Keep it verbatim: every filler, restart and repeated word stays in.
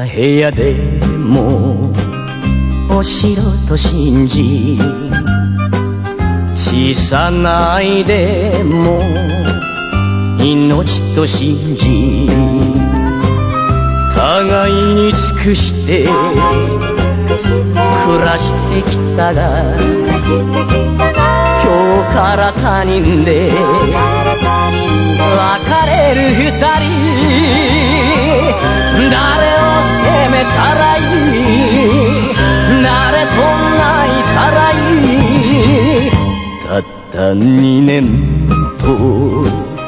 部屋でもお城と信じ、小さな愛でも命と信じ、互いに尽くして暮らしてきたが、今日から他人で別れる二人、誰を責めたらいい、誰と泣いたらいい、たった二年